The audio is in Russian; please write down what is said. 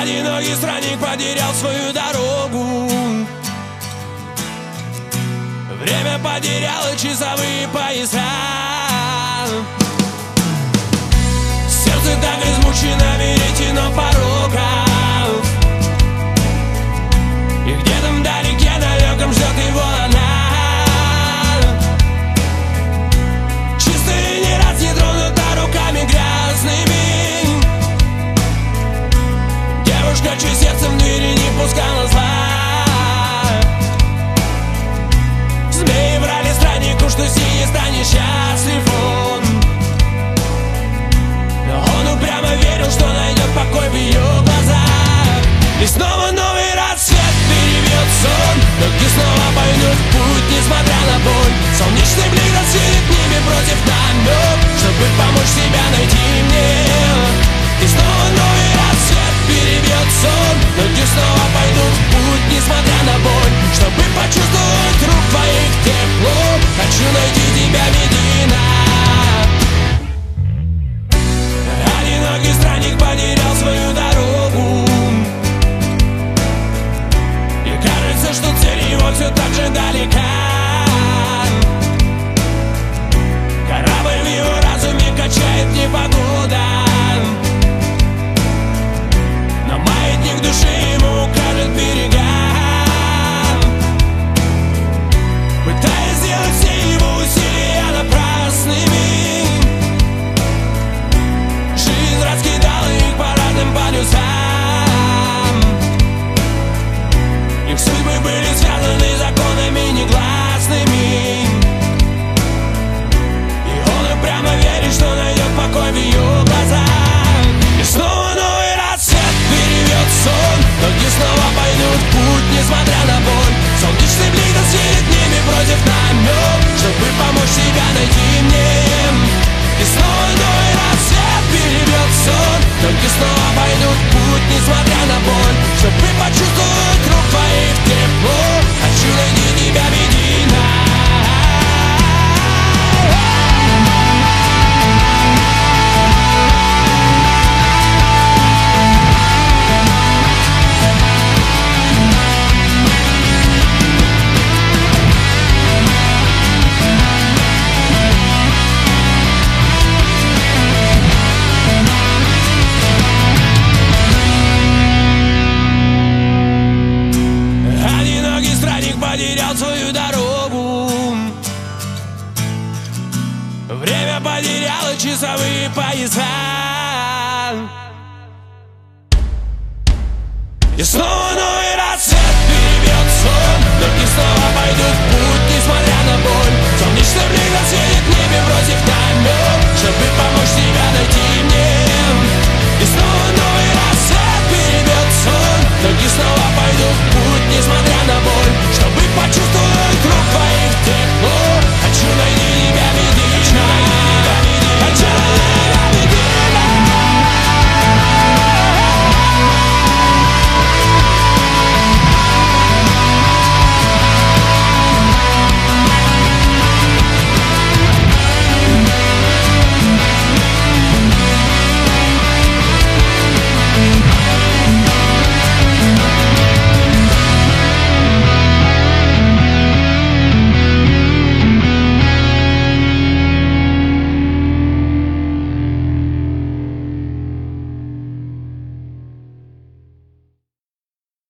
Одинокий странник потерял свою дорогу. Время потеряло часовые пояса. Сердце так измучено веретено пороков, и где-то вдалеке далеком ждет его она. Чистая не раз не тронута руками грязными. Девушка, чье сердце в двери не пускала зла. Змеи врали страннику, что синий станет счастлив он. Но он упрямо верил, что найдет покой в ее глазах. И снова новый рассвет перебьет сон. Ноги снова пойдут в путь, несмотря на боль. Солнечный блик рассеет ними против намек, чтобы помочь себя найти мне. И снова новый рассвет перебьет сон. Ноги снова пойдут в путь, несмотря на боль, чтобы почувствовать рук твоих тепло. Хочу найти тебя, Медина. Одинокий странник потерял свою дорогу, и кажется, что цель его все так же далека. Корабль в его разуме качает непогода, но маятник души ему укажет берега. Пытаясь сделать все его усилия напрасными, жизнь раскидала их по разным полюсам. Их судьбы были связаны законами негласными, и он упрямо верит, что найдет покой в ее глазах. И снова новый рассвет перевет сон. Ноги снова пойдут в путь, несмотря на боль. Солнечный блик рассеет небе против намек, чтобы помочь себя найти мне. И снова новый рассвет перебьет сон. Ноги снова пойдут в путь, несмотря на боль, чтобы почувствовать рук твоих тепло. Хочу найти тебя, Медина. Потерял свою дорогу. Время потеряло часовые пояса. И снова